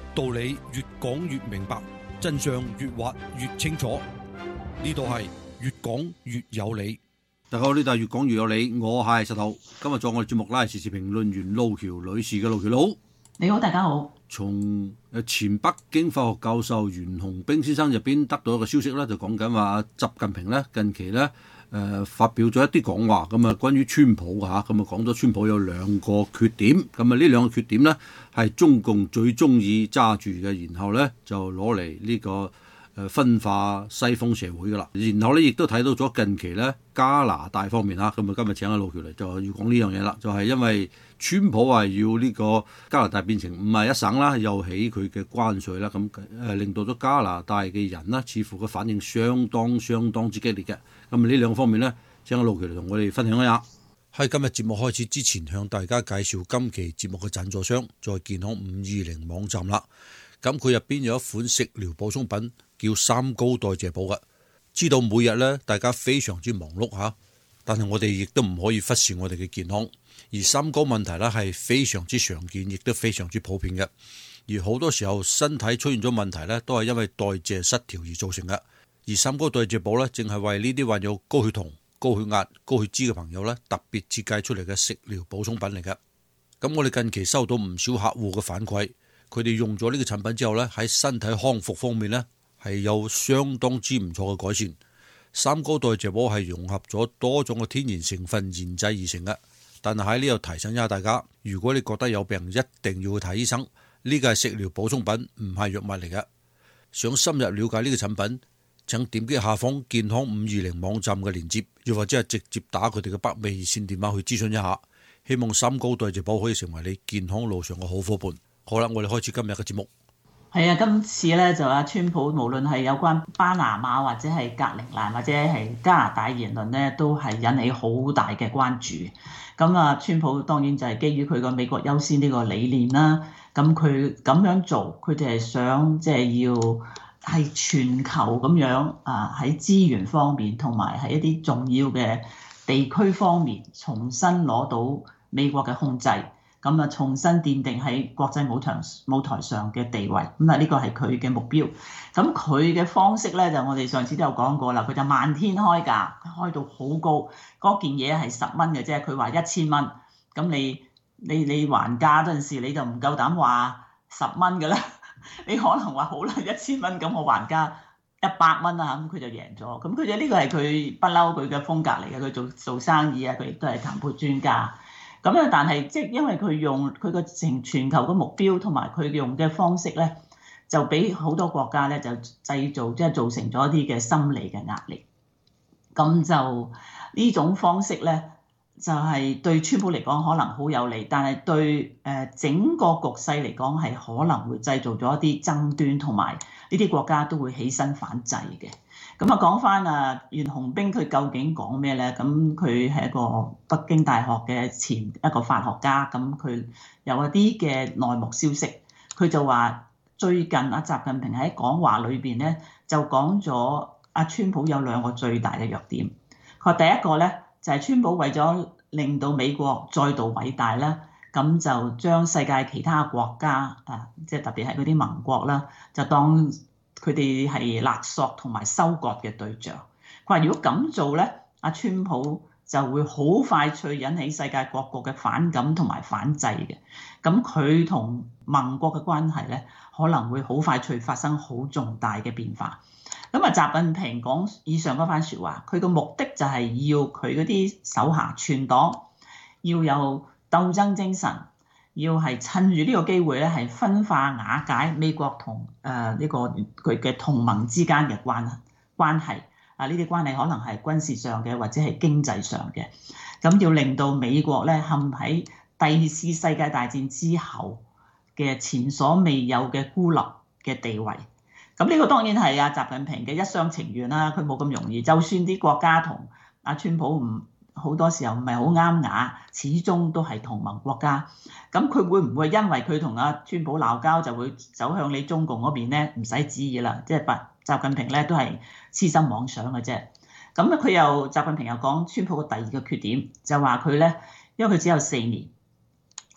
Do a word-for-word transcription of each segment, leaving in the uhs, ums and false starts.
道理越講越明白，真相越挖越清楚。呢度係越講越有理。 大家好，呢度係越講越有理，我係石頭。今日做我哋節目啦，係時事評論員路橋女士嘅。路橋佬， 你好，大家好。 從前北京法學教授袁弘彬先生入邊得到一個消息咧，就講緊話習近平咧近期咧誒、呃、發表咗一啲講話，咁啊關於川普嚇，咁啊講咗川普有兩個缺點，咁啊呢兩個缺點咧係中共最中意揸住嘅，然後咧就攞嚟呢個誒分化西方社會噶啦，然後咧亦都睇到咗近期咧加拿大方面嚇，咁啊今日請阿路橋嚟就要講呢樣嘢啦，就係、是、因為川普話要呢個加拿大變成五十一省啦，又起佢嘅關稅啦，咁誒令到咗加拿大嘅人呢，似乎個反應相當相當之激烈嘅。咁呢兩方面呢，請阿路橋嚟同我哋分享一下。 喺今日節目開始之前，向大家介紹今期節目嘅贊助商，在健康五二零網站啦。咁佢入邊有一款食療補充品叫三高代謝補嘅。知道每日咧大家非常之忙碌嚇，但係我哋亦都唔可以忽視我哋嘅健康。而三高問題咧係非常之常見，亦都非常之普遍嘅。而好多時候身體出現咗問題咧，都係因為代謝失調而造成嘅。而三高代謝補咧，正係為呢啲患有高血糖、高血壓、高血脂嘅朋友咧，特別設計出嚟嘅食療補充品嚟嘅。咁我哋近期收到唔少客戶嘅反饋，佢哋用咗呢個產品之後咧，喺身體康復方面咧係有相當之唔錯嘅改善。三高代謝補係融合咗多種嘅天然成分研製而成嘅。但係喺呢度提醒一下大家，如果你覺得有病，一定要去睇醫生。呢個係食療補充品，唔係藥物嚟嘅。想深入了解呢個產品，請點擊下方健康五二零網站嘅鏈接，又或者係直接打佢哋嘅北美熱線電話去諮詢一下。希望三高代謝補可以成為你健康路上嘅好夥伴。好啦，我哋開始今日嘅節目。 係啊，今次咧就阿川普無論係有關巴拿馬或者係格陵蘭或者係加拿大言論咧，都係引起好大嘅關注。咁啊，川普當然就係基於佢個美國優先呢個理念啦。咁佢咁樣做，佢哋係想即係要係全球咁樣啊，喺資源方面同埋喺一啲重要嘅地區方面重新攞到美國嘅控制。咁啊，重新奠定喺國際舞台舞台上嘅地位，咁啊呢個係佢嘅目標。咁佢嘅方式咧，就我哋上次都有講過啦，佢就漫天開價，開到好高，嗰件嘢係十蚊嘅啫，佢話一千蚊。咁你你你還價嗰陣時，你就唔夠膽話十蚊嘅啦，你可能話好啦，一千蚊，咁我還價一百蚊啊，咁佢就贏咗。咁佢就呢個係佢不嬲佢嘅風格嚟嘅，佢做做生意啊，佢亦都係談判專家。咁咧，但係即係因為佢用佢個成全球嘅目標同埋佢用嘅方式咧，就俾好多國家咧就製造即係造成咗一啲嘅心理嘅壓力。咁就呢種方式咧，就係對川普嚟講可能好有利，但係對誒整個局勢嚟講係可能會製造咗一啲爭端，同埋呢啲國家都會起身反制嘅。咁啊，講翻啊，袁弘彬佢究竟講咩咧？咁佢係一個北京大學嘅前一個法學家，咁佢有一啲嘅內幕消息，佢就話最近阿習近平喺講話裏邊咧，就講咗阿川普有兩個最大嘅弱點。佢話第一個咧就係川普為咗令到美國再度偉大啦，咁就將世界其他國家啊，即係特別係嗰啲盟國啦，就當佢哋係勒索同埋收割嘅對象。佢話如果咁做咧，阿川普就會好快脆引起世界各國嘅反感同埋反制嘅。咁佢同盟國嘅關係咧，可能會好快脆發生好重大嘅變化。咁啊，習近平講以上嗰番説話，佢個目的就係要佢嗰啲手下全黨要有鬥爭精神。要係趁住呢個機會咧，係分化瓦解美國同誒呢個佢嘅同盟之間嘅關關係啊！呢啲關係可能係軍事上嘅，或者係經濟上嘅。咁要令到美國咧陷喺第二次世界大戰之後嘅前所未有嘅孤立嘅地位。咁呢個當然係阿習近平嘅一廂情願啦。佢冇咁容易，就算啲國家同阿川普唔好多時候唔係好啱牙，始終都係同盟國家。咁佢會唔會因為佢同阿川普鬧交就會走向你中共嗰邊咧？唔使旨意啦，即係習近平咧都係痴心妄想嘅啫。咁咧佢又習近平又講川普嘅第二個缺點，就話佢咧，因為佢只有四年，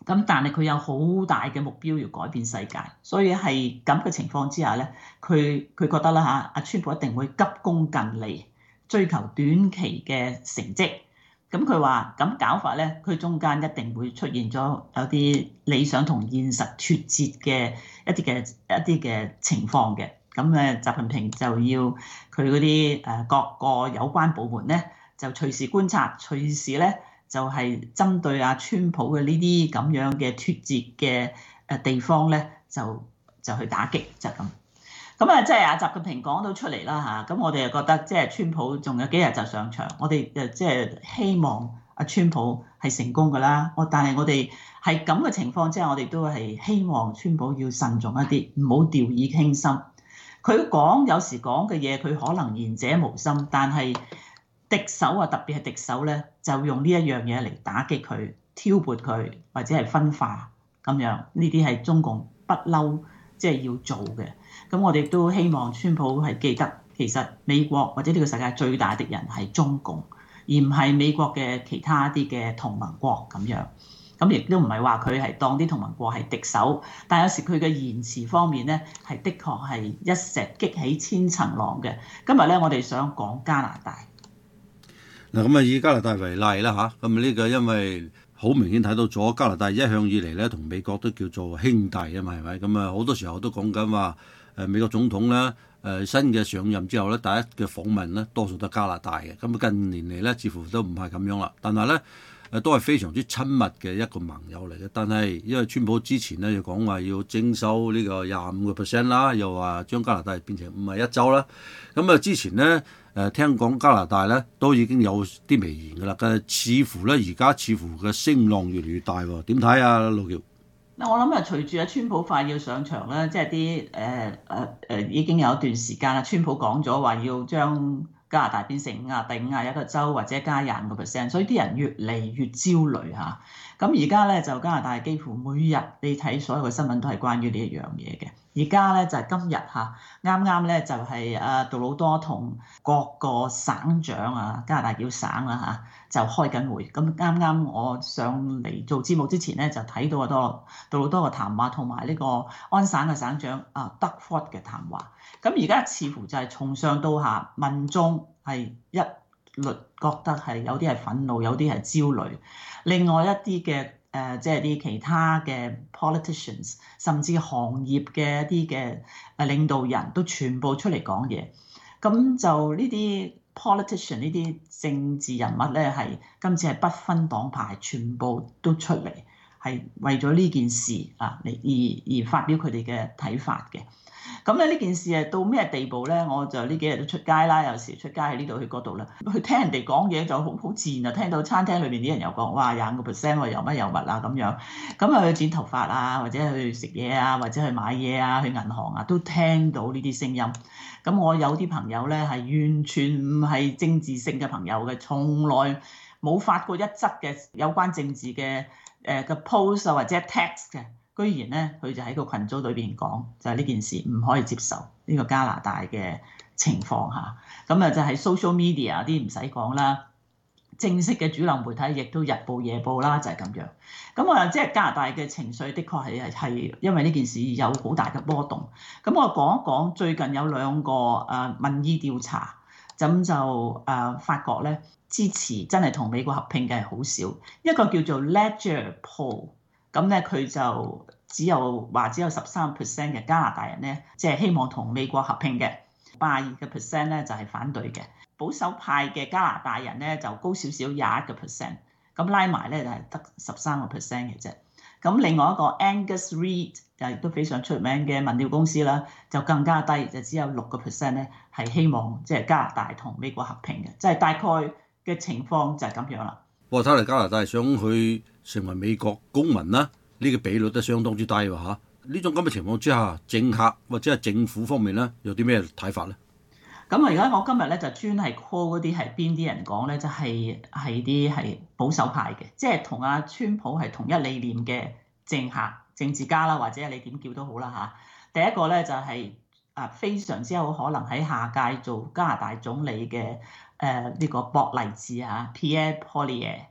咁但係佢有好大嘅目標要改變世界，所以係咁嘅情況之下咧，佢佢覺得啦嚇，阿川普一定會急功近利，追求短期嘅成績。咁佢話咁搞法咧，佢中間一定會出現咗有啲理想同現實脫節嘅一啲嘅一啲嘅情況嘅。咁誒，習近平就要佢嗰啲誒各個有關部門咧，就隨時觀察，隨時咧。就係針對阿川普嘅呢啲咁樣嘅脫節嘅誒地方咧，就就去打擊就係咁。咁啊，即係阿習近平講到出嚟啦嚇，咁我哋又覺得即係川普仲有幾日就上場，我哋誒即係希望阿川普係成功㗎啦。我但係我哋係咁嘅情況之下，我哋都係希望川普要慎重一啲，唔好掉以輕心。佢講有時講嘅嘢，佢可能言者無心，但係敵手啊，特別係敵手咧，就用呢一樣嘢嚟打擊佢、挑撥佢，或者係分化咁樣。呢啲係中共不嬲即係要做嘅。咁我哋都希望川普係記得，其實美國或者呢個世界最大敵人係中共，而唔係美國嘅其他啲嘅同盟國咁樣。咁亦都唔係話佢係當啲同盟國係敵手，但有時佢嘅言辭方面咧，係的確係一石激起千層浪嘅。今日咧，我哋想講加拿大。 嗱咁啊，以加拿大為例啦嚇，咁呢個因為好明顯睇到咗加拿大一向以嚟咧同美國都叫做兄弟啊嘛，係咪？咁啊好多時候都講緊話誒美國總統咧誒、呃、新嘅上任之後咧，第一嘅訪問咧多數都係加拿大嘅。咁近年嚟咧，似乎都唔係咁樣啦。但係咧誒都係非常之親密嘅一個盟友嚟嘅。但係因為川普之前咧就講話要徵收呢個廿五個 percent 啦，又話將加拿大變成五十一州啦。咁啊之前咧。誒聽講加拿大咧都已經有啲微言㗎啦，但係似乎咧而家似乎嘅聲浪越嚟越大喎，點睇啊，陸橋？ 嗱，我諗啊，隨住阿川普快要上場咧，即係啲誒誒誒已經有一段時間啦。川普講咗話要將加拿大變成五啊第五啊一個州，或者加廿五個 percent，所以啲人越嚟越焦慮嚇。咁而家咧就加拿大幾乎每日你睇所有嘅新聞都係關於呢一樣嘢嘅。而家咧就係今日嚇，啱啱咧就係阿杜魯多同各個省長啊，加拿大叫省啦嚇，就開緊會。咁啱啱我上嚟做節目之前咧，就睇到好多杜魯多嘅談話，同埋呢個安省嘅省長啊德福嘅談話。咁而家似乎就係從上到下，民眾係一律覺得係有啲係憤怒，有啲係焦慮。另外一啲嘅誒，即係啲其他嘅 politicians，甚至行業嘅一啲嘅誒領導人都全部出嚟講嘢。咁就呢啲 politician 呢啲政治人物咧，係今次係不分黨派，全部都出嚟，係為咗呢件事啊嚟而而發表佢哋嘅睇法嘅。咁咧呢件事係到咩地步咧？我就呢幾日都出街啦，有時出街喺呢度去嗰度啦，去聽人哋講嘢就好好自然啊！聽到餐廳裏邊啲人又講哇廿五個 percent 喎，又乜又物啊咁樣，咁啊去剪頭髮啊，或者去食嘢啊，或者去買嘢啊，去銀行啊，都聽到呢啲聲音。咁我有啲朋友咧係完全唔係政治性嘅朋友嘅，從來冇發過一則嘅有關政治嘅誒嘅 post 啊或者 text 嘅。居然咧，佢就喺個群組裏邊講，就係呢件事唔可以接受呢個加拿大嘅情況下，咁啊就係 social media 啲唔使講啦，正式嘅主流媒體亦都日報夜報啦，就係咁樣。咁啊，即係加拿大嘅情緒，的確係係因為呢件事有好大嘅波動。咁我講一講最近有兩個誒民意調查，咁就誒發覺咧支持真係同美國合併嘅係好少，一個叫做 Ledger Poll。咁咧佢就只有話只有十三 percent 嘅加拿大人咧，即係希望同美國合併嘅，八十二個 percent 咧就係反對嘅。保守派嘅加拿大人咧就高少少廿一個 percent，咁拉埋咧就係得十三個 percent 嘅啫。咁另外一個 Angus Reid 就亦都非常出名嘅民調公司啦，就更加低，就只有六個 percent 咧係希望即係加拿大同美國合併嘅，即係大概嘅情況就係咁樣啦。 不過睇嚟加拿大想去成為美國公民啦，呢個比率都相當之低喎嚇。呢種咁嘅情況之下，政客或者係政府方面咧，有啲咩睇法咧？ 咁啊，而家我今日咧就專係 call 嗰啲係邊啲人講咧，就係係啲係保守派嘅，即係同阿川普係同一理念嘅政客、政治家啦，或者你點叫都好啦嚇。第一個咧就係啊非常之有可能喺下屆做加拿大總理嘅誒呢個博勵治嚇 Pierre Poilievre。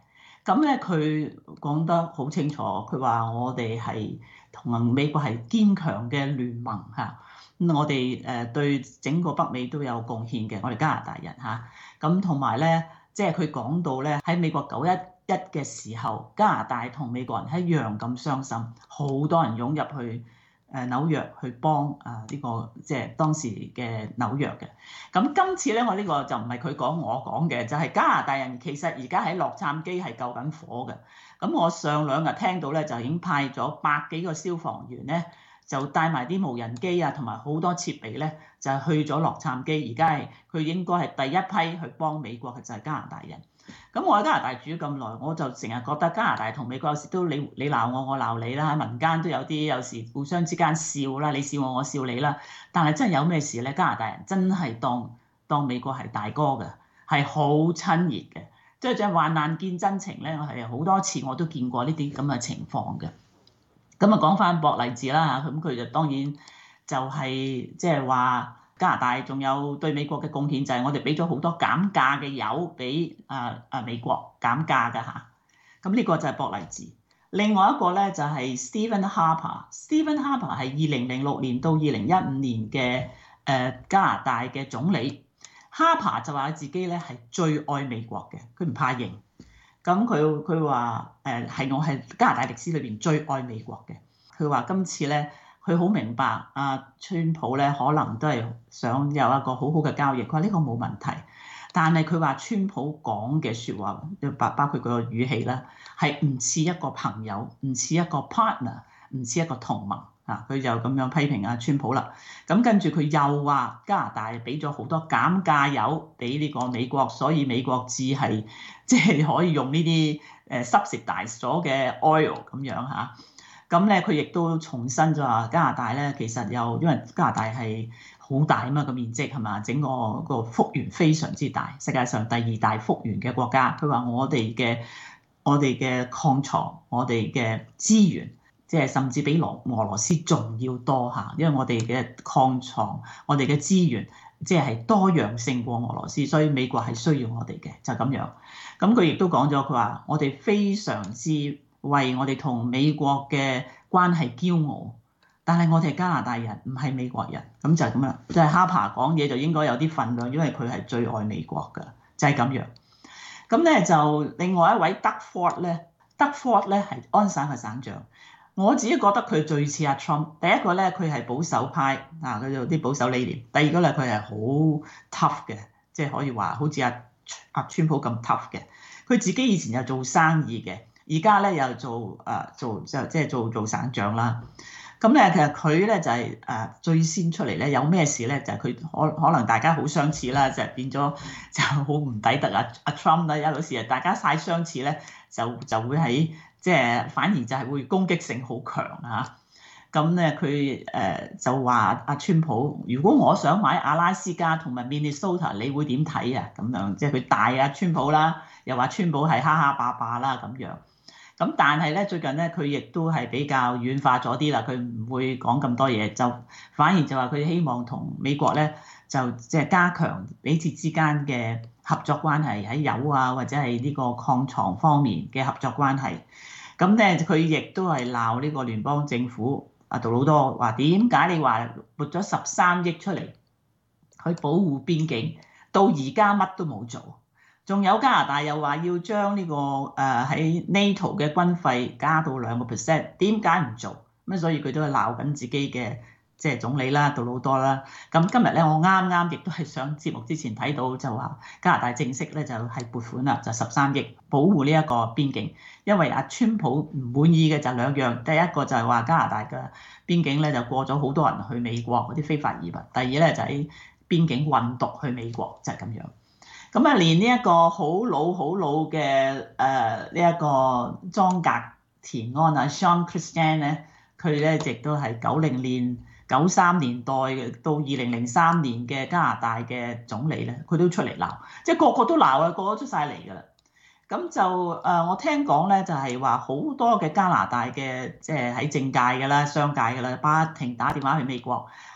咁咧佢講得好清楚，佢話我哋係同美國係堅強嘅聯盟嚇，咁我哋誒對整個北美都有貢獻嘅，我哋加拿大人嚇。咁同埋咧，即係佢講到咧喺美國九一一嘅時候，加拿大同美國人一樣咁傷心，好多人湧入去誒紐約去幫啊呢個即係當時嘅紐約嘅。咁今次咧，我呢個就唔係佢講，我講嘅，就係加拿大人其實而家喺洛杉磯係救緊火嘅。咁我上兩日聽到咧，就已經派咗百幾個消防員咧，就帶埋啲無人機啊，同埋好多設備咧，就係去咗洛杉磯。而家係佢應該係第一批去幫美國嘅就係加拿大人。咁我喺加拿大住咗咁耐，我就成日覺得加拿大同美國有時都你你鬧我，我鬧你啦，喺民間都有啲有時互相之間笑啦，你笑我，我笑你啦。但係真係有咩事咧？加拿大人真係當當美國係大哥嘅，係好親熱嘅，即係即係患難見真情咧。我係好多次我都見過呢啲咁嘅情況嘅。咁啊講翻博勵治啦嚇，咁佢就當然就係即係話。加拿大仲有對美國嘅貢獻就係我哋俾咗好多減價嘅油俾啊啊美國減價㗎嚇，咁呢個就係博勵治。另外一個咧就係 Stephen Harper，Stephen Harper 係二零零六年到二零一五年嘅誒加拿大嘅總理。Harper 就話自己咧係最愛美國嘅，佢唔怕認。咁佢佢話誒係我係加拿大歷史裏邊最愛美國嘅。佢話今次咧。佢好明白啊，川普咧可能都係想有一個好好嘅交易。佢話呢個冇問題，但係佢話川普講嘅説話，包包括佢個語氣啦，係唔似一個朋友，唔似一個 partner，唔似一個同盟啊。佢就咁樣批評啊川普啦。咁跟住佢又話加拿大俾咗好多減價油俾呢個美國，所以美國只係即係可以用呢啲誒 subsidize 咗嘅 oil 咁樣嚇。咁咧，佢亦都重申咗話加拿大咧，其實又因為加拿大係好大啊嘛，個面積係嘛，整個個幅員非常之大，世界上第二大幅員嘅國家。佢話我哋嘅我哋嘅礦藏，我哋嘅資源，即係甚至比俄俄羅斯仲要多嚇，因為我哋嘅礦藏，我哋嘅資源，即係多樣性過俄羅斯，所以美國係需要我哋嘅，就咁樣。咁佢亦都講咗，佢話我哋非常之為我哋同美國嘅關係驕傲，但係我哋加拿大人唔係美國人，咁就係咁樣。即係哈帕講嘢就應該有啲分量，因為佢係最愛美國㗎，就係咁樣。咁咧就另外一位德福咧，德福咧係安省嘅省長，我自己覺得佢最似阿 Trump。第一個咧佢係保守派啊，佢有啲保守理念；第二個咧佢係好 tough 嘅，即係可以話好似阿阿川普咁 tough 嘅。佢自己以前又做生意嘅。而家咧又做誒做就即係做做省長啦，咁咧其實佢咧就係誒最先出嚟咧，有咩事咧就係佢可可能大家好相似啦，就變咗就好唔抵得啊阿 Trump 啦，有時啊大家太相似咧，就就會喺即係反而就係會攻擊性好強啊，咁咧佢誒就話阿川普，如果我想買阿拉斯加同埋 Minnesota， 你會點睇啊？咁樣即係佢大阿川普啦，又話川普係哈哈霸霸啦咁樣。咁但係咧，最近咧佢亦都係比較軟化咗啲啦，佢唔會講咁多嘢，就反而就話佢希望同美國咧就即係加強彼此之間嘅合作關係，喺油啊或者係呢個礦藏方面嘅合作關係。咁咧佢亦都係鬧呢個聯邦政府啊杜魯多，話點解你話撥咗十三億出嚟去保護邊境，到而家乜都冇做。仲有加拿大又話要將呢個誒喺 NATO 嘅軍費加到兩個 percent， 點解唔做？咁所以佢都係鬧緊自己嘅即係總理啦，杜魯多啦。咁今日咧，我啱啱亦都係上節目之前睇到就話加拿大正式咧就係撥款啦，就十三億保護呢一個邊境。因為阿川普唔滿意嘅就兩樣，第一個就係話加拿大嘅邊境咧就過咗好多人去美國嗰啲非法移民，第二咧就喺邊境運毒去美國，就係咁樣。咁啊，連呢一個好老好老嘅誒呢一個莊格田安啊 Sean Christian 咧，佢咧亦都係九零年、九三年代到二零零三年嘅加拿大嘅總理咧，佢都出嚟鬧，即係個個都鬧啊，個個出晒嚟㗎啦。咁就誒，我聽講咧就係話好多嘅加拿大嘅即係喺政界㗎啦、商界㗎啦，不停打電話去美國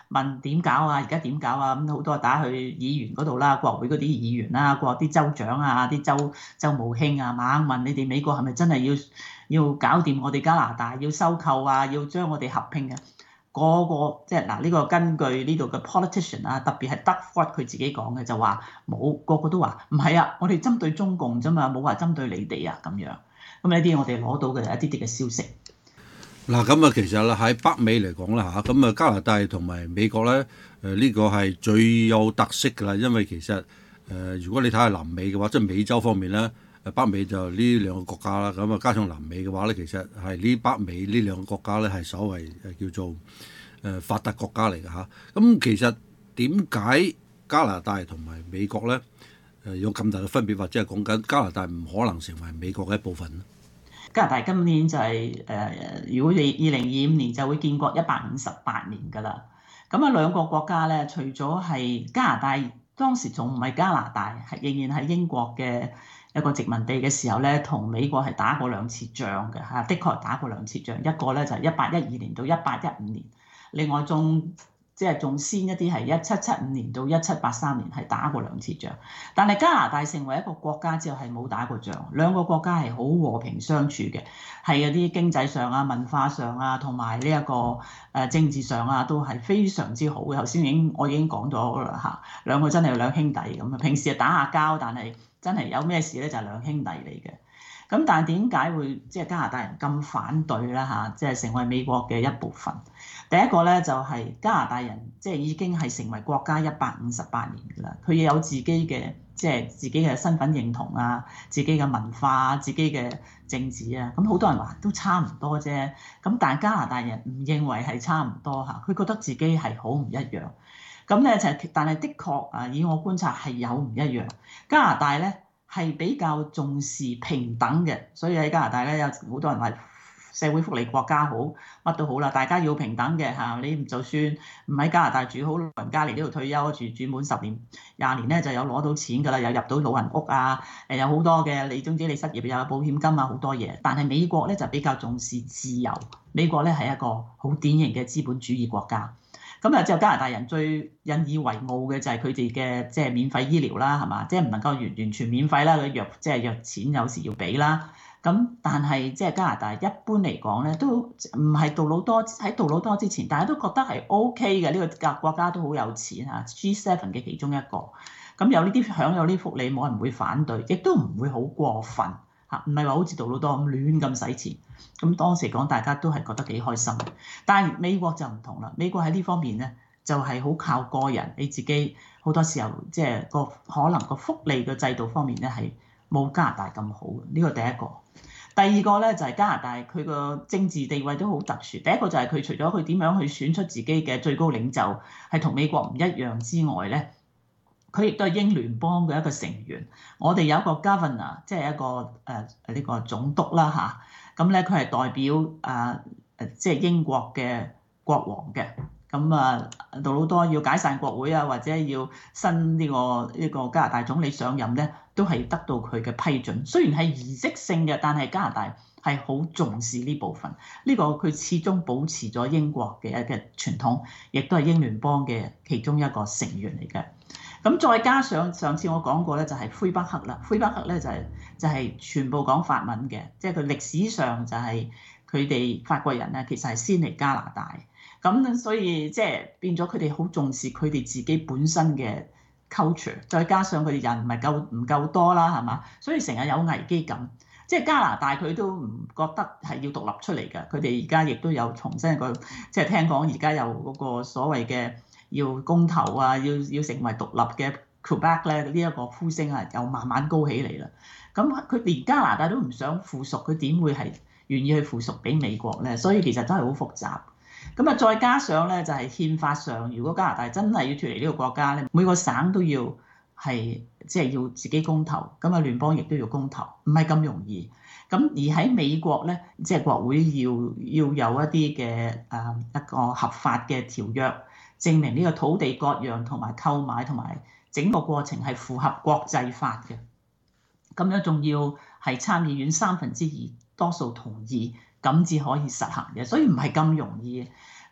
問點搞啊，而家點搞啊，咁好多打去議員嗰度啦，國會嗰啲議員啦，國啲州長啊，啲州州務卿啊，猛問你哋美國係咪真係要要搞掂我哋加拿大，要收購啊，要將我哋合併嘅。個個即係嗱呢個根據呢度嘅 politician 啊，特別係 Doug Ford 佢自己講嘅就話冇，個個都話唔係啊，我哋針對中共啫嘛，冇話針對你哋啊咁樣。咁呢啲我哋攞到嘅一啲啲嘅消息。 嗱咁啊，其實啦喺北美嚟講啦嚇，咁啊加拿大同埋美國咧，誒、呃、呢、呢個係最有特色㗎啦，因為其實誒、呃、如果你睇下南美嘅話，即係美洲方面咧，誒北美就呢兩個國家啦，咁啊加上南美嘅話咧，其實係呢北美呢兩個國家咧係所謂誒叫做誒、呃、發達國家嚟嘅嚇。咁其實點解加拿大同埋美國咧誒、呃、有咁大嘅分別，或者係講緊加拿大唔可能成為美國嘅一部分咧？ 加拿大今年就係、是、誒、呃，如果你二零二五年就會建國一百五十八年㗎啦。咁啊兩個國家咧，除咗係加拿大當時仲唔係加拿大，係仍然係英國嘅一個殖民地嘅時候咧，同美國係打過兩次仗嘅嚇，的確係打過兩次仗。一個咧就係一八一二年到一八一五年，另外仲即係仲先一啲係一七七五年到一七八三年係打過兩次仗。但係加拿大成為一個國家之後係冇打過仗，兩個國家係好和平相處嘅，係嗰啲經濟上啊、文化上啊，同埋呢一個誒政治上啊，都係非常之好嘅。頭先已經我已經講咗啦嚇，兩個真係兩兄弟咁啊，平時係打下交，但係真係有咩事咧就係兩兄弟嚟嘅。咁但係點解會即係加拿大人咁反對啦嚇？即係成為美國嘅一部分。第一個咧就係加拿大人即係已經係成為國家一百五十八年㗎啦，佢有自己嘅即係自己嘅身份認同啊，自己嘅文化、自己嘅政治啊。咁好多人話都差唔多啫。咁但係加拿大人唔認為係差唔多嚇，佢覺得自己係好唔一樣。咁咧就但係的確啊，以我觀察係有唔一樣。加拿大咧係比較重視平等嘅，所以喺加拿大咧有好多人話社會福利國家好，乜都好啦，大家要平等嘅嚇。你就算唔喺加拿大住好，老人家嚟呢度退休住住滿十年、廿年咧就有攞到錢㗎啦，又入到老人屋啊，誒有好多嘅，你總之你失業又有保險金啊，好多嘢。但係美國咧就比較重視自由，美國咧係一個好典型嘅資本主義國家。咁啊，之後加拿大人最引以為傲嘅就係佢哋嘅即係免費醫療啦，係嘛？即係唔能夠完完全免費啦，佢藥即係藥錢有時要俾啦。咁但係即係加拿大一般嚟講咧，都唔係杜魯多喺杜魯多之前，大家都覺得係 O K 嘅。呢個國國家都好有錢嚇 ，G 七 嘅其中一個。咁有呢啲享有呢啲福利，冇人會反對，亦都唔會好過分嚇，唔係話好似杜魯多咁亂咁使錢。咁當時講大家都係覺得幾開心。但係美國就唔同啦，美國喺呢方面咧就係好靠個人，你自己好多時候即係個可能個福利嘅制度方面咧係冇加拿大咁好嘅。呢個第一個。第二個咧就係加拿大佢個政治地位都好特殊。第一個就係佢除咗佢點樣去選出自己嘅最高領袖係同美國唔一樣之外咧，佢亦都係英聯邦嘅一個成員。我哋有一個 governor， 即係一個誒呢、呃這個總督啦嚇。咁咧佢係代表誒誒即係英國嘅國王嘅。咁啊，杜魯多要解散國會啊，或者要新呢、這個呢、這個加拿大總理上任咧，都係得到佢嘅批准。雖然係儀式性嘅，但係加拿大係好重視呢部分。呢、這個佢始終保持咗英國嘅一個傳統，亦都係英聯邦嘅其中一個成員嚟嘅。咁再加上上次我講過咧，就係魁北克啦。魁北克咧就係、是、就係、是、全部講法文嘅，即係佢歷史上就係佢哋法國人咧，其實係先嚟加拿大。咁所以即係變咗佢哋好重視佢哋自己本身嘅 culture， 再加上佢哋人唔係夠唔夠多啦，係嘛？所以成日有危機感。即係加拿大佢都唔覺得係要獨立出嚟㗎。佢哋而家亦都有重新一個，即係聽講而家有嗰個所謂嘅要公投啊，要要成為獨立嘅 Quebec 咧，呢一個呼聲啊又慢慢高起嚟啦。咁佢連加拿大都唔想附屬，佢點會係願意去附屬俾美國咧？所以其實真係好複雜。咁啊，再加上咧就係憲法上，如果加拿大真係要脫離呢個國家咧，每個省都要係即係要自己公投，咁啊聯邦亦都要公投，唔係咁容易。咁而喺美國咧，即係國會要要有一啲嘅誒一個合法嘅條約，證明呢個土地割讓同埋購買同埋整個過程係符合國際法嘅。咁樣仲要係參議院三分之二多數同意，咁至可以實行嘅，所以唔係咁容易。咁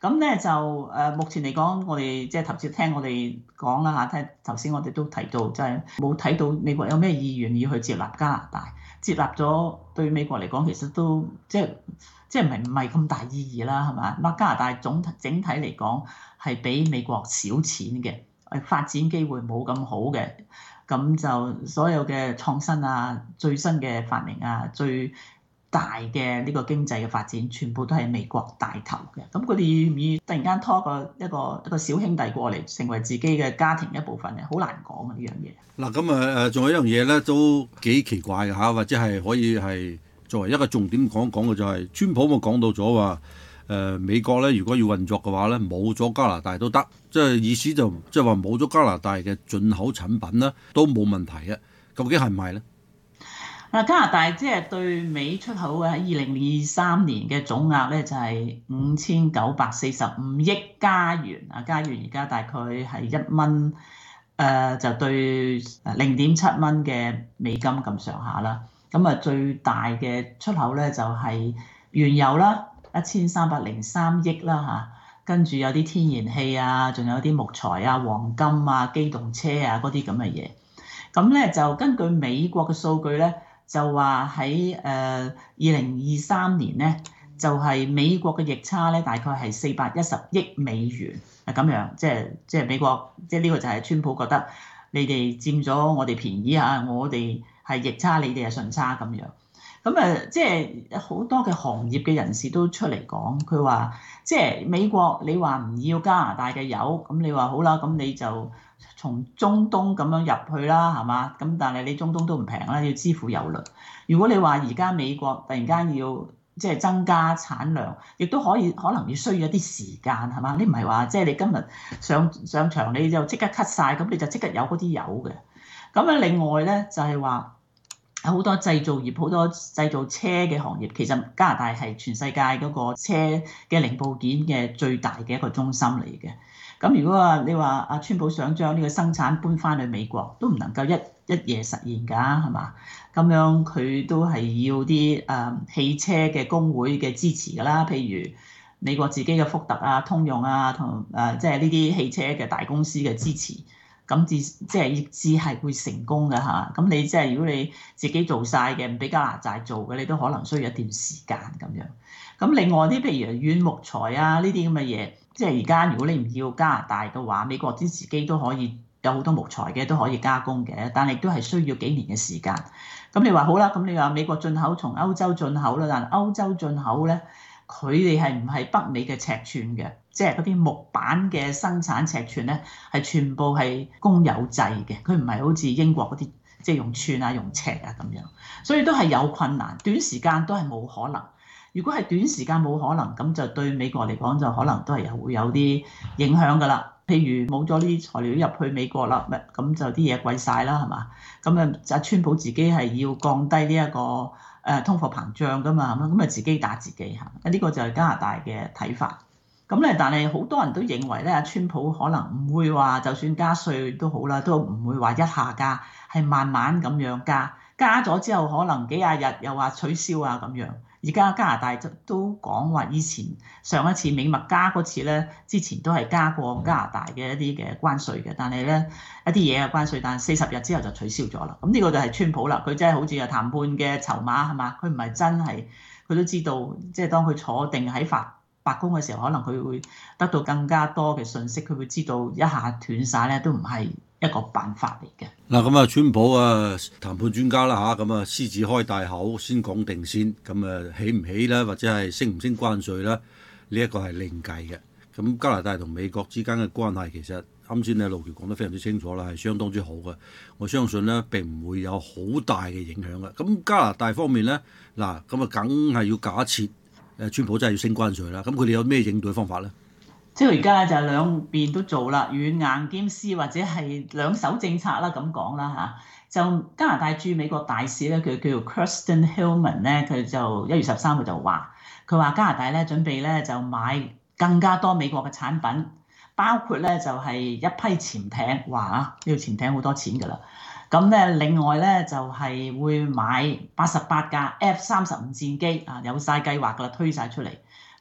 咁咧就誒、呃、目前嚟講，我哋即係頭先聽我哋講啦嚇，聽頭先我哋都提到，就係冇睇到美國有咩意願要去接納加拿大，接納咗對美國嚟講其實都即係即係唔係唔係咁大意義啦，係嘛？咁加拿大總整體嚟講係比美國少錢嘅，誒發展機會冇咁好嘅，咁就所有嘅創新啊、最新嘅發明啊、最大嘅呢個經濟嘅發展，全部都係美國帶頭嘅。咁佢哋願唔願意突然間拖個一個一個小兄弟過嚟，成為自己嘅家庭一部分咧？好難講啊呢樣嘢。 嗱咁啊誒，仲有一樣嘢咧，都幾奇怪嘅嚇，或者係可以係作為一個重點講講嘅就係、是，川普咪講到咗話誒美國咧，如果要運作嘅話咧，冇咗加拿大都得，即係意思就即係話冇咗加拿大嘅進口產品咧都冇問題嘅。究竟係唔係咧？ 嗱，加拿大即係對美出口嘅喺二零二三年嘅總額咧就係五千九百四十五億加元啊，加元而家大概係一蚊，誒、呃、就對零點七蚊嘅美金咁上下啦。咁啊最大嘅出口咧就係原油啦，一千三百零三億啦嚇，跟住有啲天然氣啊，仲有啲木材啊、黃金啊、機動車啊嗰啲咁嘅嘢。咁咧就根據美國嘅數據咧。就話喺誒二零二三年咧，就係、是、美國嘅逆差咧，大概係四百一十億美元啊咁樣，即係即係美國，即係呢個就係川普覺得你哋佔咗我哋便宜啊，我哋係逆差，你哋係順差咁樣。咁誒，即係好多嘅行業嘅人士都出嚟講，佢話即係美國你話唔要加拿大嘅油，咁你話好啦，咁你就從中東咁樣入去啦，係嘛？咁但係你中東都唔平啦，要支付油輪。如果你話而家美國突然間要即係增加產量，亦都可以可能要需要一啲時間，係嘛？你唔係話即係你今日上上場你就即刻 cut 晒，咁你就即刻有嗰啲油嘅。咁啊，另外咧就係話好多製造業、好多製造車嘅行業，其實加拿大係全世界嗰個車嘅零部件嘅最大嘅一個中心嚟嘅。咁如果話你話阿川普想將呢個生產搬翻去美國，都唔能夠一一夜實現㗎，係嘛？咁樣佢都係要啲誒、呃、汽車嘅工會嘅支持㗎啦，譬如美國自己嘅福特啊、通用啊，同誒即係呢啲汽車嘅大公司嘅支持，咁至即係至係會成功㗎嚇。咁你即係如果你自己做晒嘅，唔俾加拿大做嘅，你都可能需要一段時間咁樣。咁另外啲譬如軟木材啊呢啲咁嘅嘢。即係而家如果你唔要加拿大嘅話，美國啲自己都可以有好多木材嘅，都可以加工嘅，但係都係需要幾年嘅時間。咁你話好啦，咁你話美國進口從歐洲進口啦，但係歐洲進口咧，佢哋係唔係北美嘅尺寸嘅？即係嗰啲木板嘅生產尺寸咧，係全部係公有制嘅，佢唔係好似英國嗰啲即係用寸啊、用尺啊咁樣，所以都係有困難，短時間都係冇可能。如果係短時間冇可能，咁就對美國嚟講就可能都係有會有啲影響㗎啦。譬如冇咗呢啲材料入去美國啦，咁就啲嘢貴晒啦，係嘛？咁啊，阿川普自己係要降低呢一個誒通貨膨脹㗎嘛，咁啊自己打自己嚇。呢個就係加拿大嘅睇法。咁咧，但係好多人都認為咧，阿川普可能唔會話，就算加稅都好啦，都唔會話一下加，係慢慢咁樣加。加咗之後，可能幾廿日又話取消啊咁樣。而家加拿大都講話，以前上一次美墨加嗰次咧，之前都係加過加拿大嘅一啲嘅關稅嘅，但係咧一啲嘢嘅關稅，但係四十日之後就取消咗啦。咁呢個就係川普啦，佢真係好似係談判嘅籌碼係嘛？佢唔係真係，佢都知道，即係當佢坐定喺法白宮嘅時候，可能佢會得到更加多嘅信息，佢會知道一下斷晒咧都唔係一個辦法嚟嘅。 嗱咁啊，川普啊談判專家啦嚇，咁啊獅子開大口先講定先，咁啊起唔起咧，或者係升唔升關稅咧？呢、這、一個係另計嘅。咁加拿大同美國之間嘅關係其實啱先你路橋講得非常之清楚啦，係相當之好嘅。我相信咧並唔會有好大嘅影響嘅。咁加拿大方面咧，嗱咁啊梗係要假設誒川普真係要升關稅啦。咁佢哋有咩應對方法咧？ 即係而家就係兩邊都做啦，軟硬兼施或者係兩手政策啦咁講啦嚇。就加拿大駐美國大使咧，佢叫做 Kirsten Hillman 咧，佢就一月十三號就話，佢話加拿大咧準備咧就買更加多美國嘅產品，包括咧就係一批潛艇，哇啊呢個潛艇好多錢㗎啦。咁咧另外咧就係會買八十八架 F 三十五戰機啊，有晒計劃㗎啦，推晒出嚟。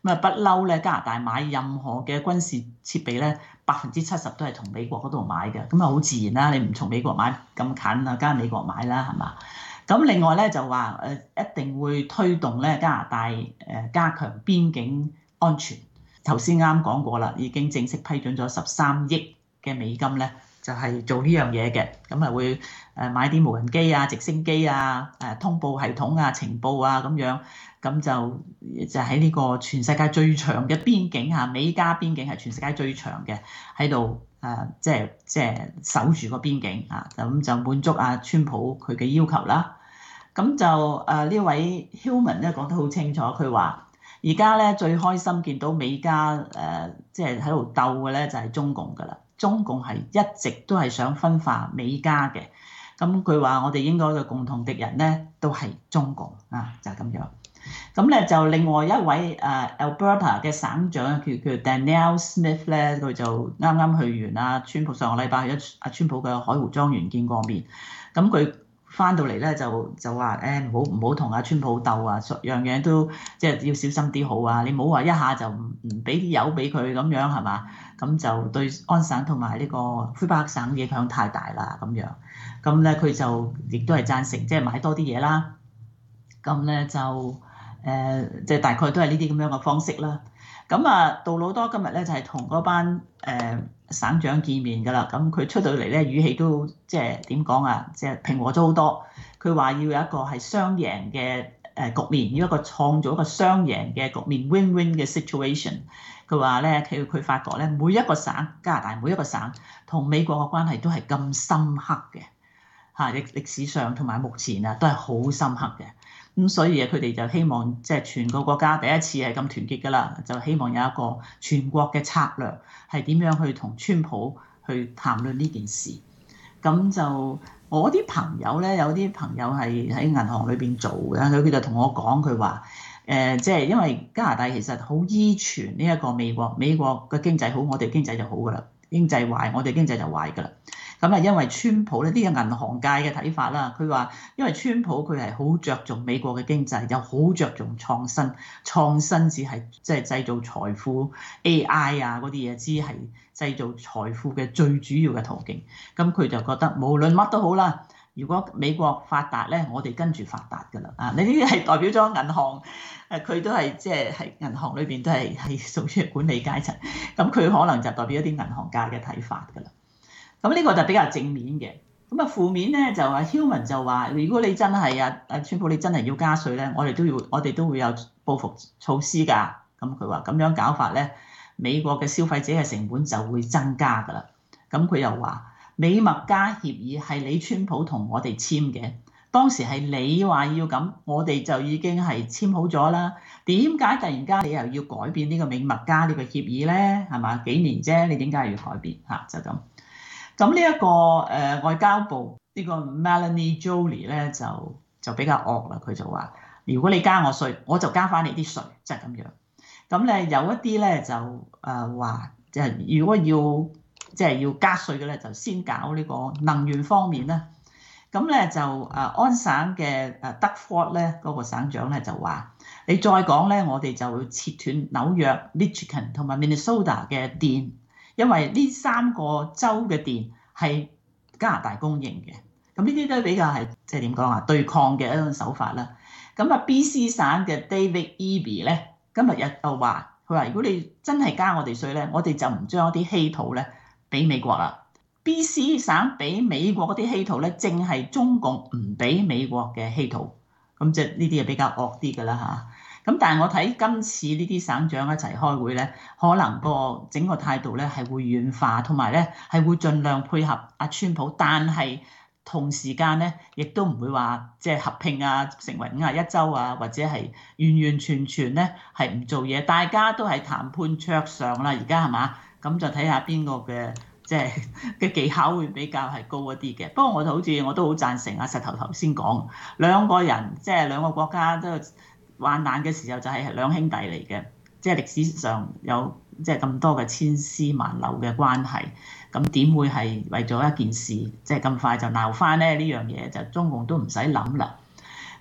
咁啊不嬲咧，加拿大買任何嘅軍事設備咧，百分之七十都係從美國嗰度買嘅，咁啊好自然啦，你唔從美國買咁近啊，梗係美國買啦，係嘛？咁另外咧就話誒一定會推動咧加拿大誒加強邊境安全。頭先啱講過啦，已經正式批准咗十三億嘅美金咧，就係做呢樣嘢嘅。咁啊會誒買啲無人機啊、直升機啊、誒通報系統啊、情報啊咁樣，咁就就喺呢個全世界最長嘅邊境嚇，美加邊境係全世界最長嘅，喺度誒即係即係守住個邊境啊，咁就滿足阿川普佢嘅要求啦。咁就誒呢位 Hillman 咧講得好清楚，佢話而家咧最開心見到美加誒即係喺度鬥嘅咧就係中共㗎啦。中共係一直都係想分化美加嘅，咁佢話我哋應該嘅共同敵人咧都係中共啊，就係、是、咁樣。咁咧就另外一位誒、uh, Alberta 嘅省長叫叫 Danielle Smith 咧，佢就啱啱去完啊川普上個禮拜去咗阿川普嘅海湖莊園見過面，咁佢翻到嚟咧就就話誒唔好唔好同阿川普鬥啊，樣樣都即係要小心啲好啊！你唔好話一下就唔唔俾啲油俾佢咁樣係嘛？咁就對安省同埋呢個魁北克省影響太大啦咁樣。咁咧佢就亦都係贊成即係買多啲嘢啦。咁咧就誒即係大概都係呢啲咁樣嘅方式啦。咁啊杜魯多今日咧就係同嗰班誒、呃省長見面㗎啦，咁佢出到嚟咧語氣都即係點講啊？即係平和咗好多。佢話要有一個係雙贏嘅誒局面，要一個創造一個雙贏嘅局面 ，win-win 嘅 situation。佢話咧，佢佢發覺咧，每一個省加拿大每一個省同美國嘅關係都係咁深刻嘅嚇，歷歷史上同埋目前啊都係好深刻嘅。咁所以啊，佢哋就希望即係全個國家第一次係咁團結㗎啦，就希望有一個全國嘅策略係點樣去同川普去談論呢件事。咁就我啲朋友咧，有啲朋友係喺銀行裏邊做嘅，佢佢就同我講，佢話誒，即係因為加拿大其實好依存呢一個美國，美國嘅經濟好，我哋經濟就好㗎啦；經濟壞，我哋經濟就壞㗎啦。咁啊，因為川普咧，呢個銀行界嘅睇法啦，佢話因為川普佢係好着重美國嘅經濟，又好着重創新，創新只係即係製造財富 A I 啊嗰啲嘢，只係製造財富嘅最主要嘅途徑。咁佢就覺得無論乜都好啦，如果美國發達咧，我哋跟住發達㗎啦。啊，你呢啲係代表咗銀行，誒佢都係即係喺銀行裏邊都係係屬於管理階層。咁佢可能就代表一啲銀行界嘅睇法㗎啦。咁呢個就比較正面嘅，咁啊負面咧就話 Hillman 就話，如果你真係啊啊川普你真係要加稅咧，我哋都要我哋都會有報復措施㗎。咁佢話咁樣搞法咧，美國嘅消費者嘅成本就會增加㗎啦。咁佢又話美墨加協議係你川普同我哋簽嘅，當時係你話要咁，我哋就已經係簽好咗啦。點解突然間你又要改變呢個美墨加呢個協議咧？係嘛，幾年啫，你點解要改變嚇？就咁。咁呢一個誒、呃、外交部呢、這個 Melanie Joly 咧就就比較惡啦，佢就話：如果你加我稅，我就加翻你啲稅，即係咁樣。咁咧有一啲咧就誒話，即、呃、係如果要即係、就是、要加稅嘅咧，就先搞呢個能源方面啦。咁咧就誒安省嘅誒德福咧嗰個省長咧就話：你再講咧，我哋就會切斷紐約、Michigan 同埋 Minnesota 嘅電。因為呢三個州嘅電係加拿大供應嘅，咁呢啲都比較係即係點講啊？對抗嘅一種手法啦。咁啊 B C 省嘅 David Eby 咧，今日又話佢話：如果你真係加我哋稅咧，我哋就唔將一啲稀土咧俾美國啦。B C 省俾美國嗰啲稀土咧，正係中共唔俾美國嘅稀土，咁即係呢啲係比較惡啲㗎啦嚇。咁但係我睇今次呢啲省長一齊開會咧，可能個整個態度咧係會軟化，同埋咧係會盡量配合阿川普，但係同時間咧亦都唔會話即係合併啊，成為五十一州啊，或者係完完全全咧係唔做嘢，大家都係談判桌上啦，而家係嘛？咁就睇下邊個嘅即係嘅技巧會比較係高一啲嘅。不過我就好似我都好贊成阿石頭頭先講，兩個人即係兩個國家都患難嘅時候就係兩兄弟嚟嘅，即係歷史上有即係咁多嘅千絲萬縷嘅關係，咁點會係為咗一件事即係咁快就鬧翻咧？呢樣嘢就中共都唔使諗啦。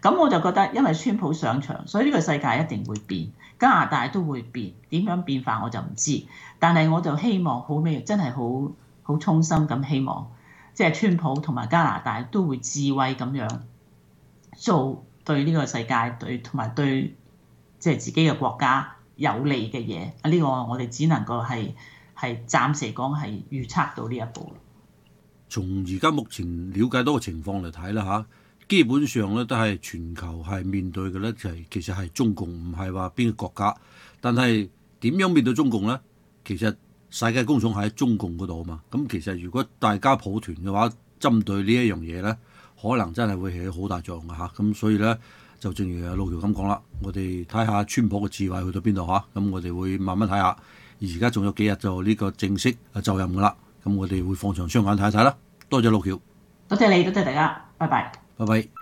咁我就覺得，因為川普上場，所以呢個世界一定會變，加拿大都會變，點樣變化我就唔知。但係我就希望好咩，真係好好衷心咁希望，即係川普同埋加拿大都會智慧咁樣做對呢個世界對同埋對即係自己嘅國家有利嘅嘢。啊，呢個我哋只能夠係係暫時講係預測到呢一步。 從而家目前了解到嘅情況嚟睇啦嚇，基本上咧都係全球係面對嘅咧，就係其實係中共，唔係話邊個國家。但係點樣面對中共咧？其實世界工廠喺中共嗰度啊嘛。咁其實如果大家抱團嘅話，針對呢一樣嘢咧，可能真係會起好大作用嘅嚇。咁所以咧，就正如阿路橋咁講啦，我哋睇下川普嘅智慧去到邊度嚇。咁我哋會慢慢睇下。而家仲有幾日就呢個正式就任㗎啦。咁我哋會放長雙眼睇一睇啦。多謝路橋， 多謝你，多謝大家，拜拜。 拜拜。